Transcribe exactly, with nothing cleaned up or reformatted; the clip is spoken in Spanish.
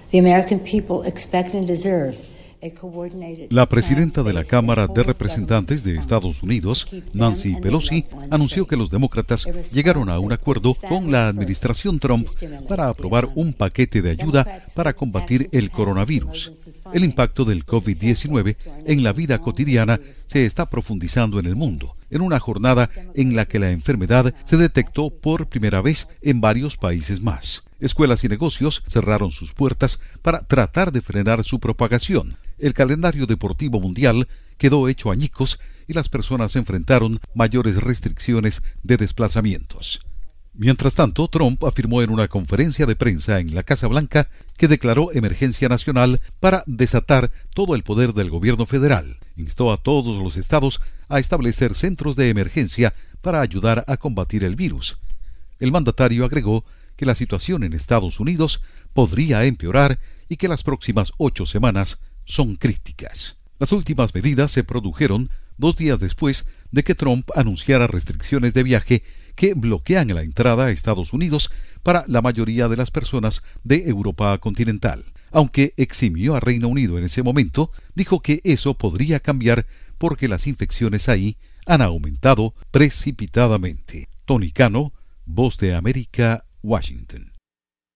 La presidenta de la Cámara de Representantes de Estados Unidos, Nancy Pelosi, anunció que los demócratas llegaron a un acuerdo con la administración Trump para aprobar un paquete de ayuda para combatir el coronavirus. El impacto del COVID diecinueve en la vida cotidiana se está profundizando en el mundo, en una jornada en la que la enfermedad se detectó por primera vez en varios países más. Escuelas y negocios cerraron sus puertas para tratar de frenar su propagación. El calendario deportivo mundial quedó hecho añicos y las personas enfrentaron mayores restricciones de desplazamientos. Mientras tanto, Trump afirmó en una conferencia de prensa en la Casa Blanca que declaró emergencia nacional para desatar todo el poder del gobierno federal. Instó a todos los estados a establecer centros de emergencia para ayudar a combatir el virus. El mandatario agregó que la situación en Estados Unidos podría empeorar y que las próximas ocho semanas son críticas. Las últimas medidas se produjeron dos días después de que Trump anunciara restricciones de viaje que bloquean la entrada a Estados Unidos para la mayoría de las personas de Europa continental. Aunque eximió a Reino Unido en ese momento, dijo que eso podría cambiar porque las infecciones ahí han aumentado precipitadamente. Tony Cano, Voz de América, Washington.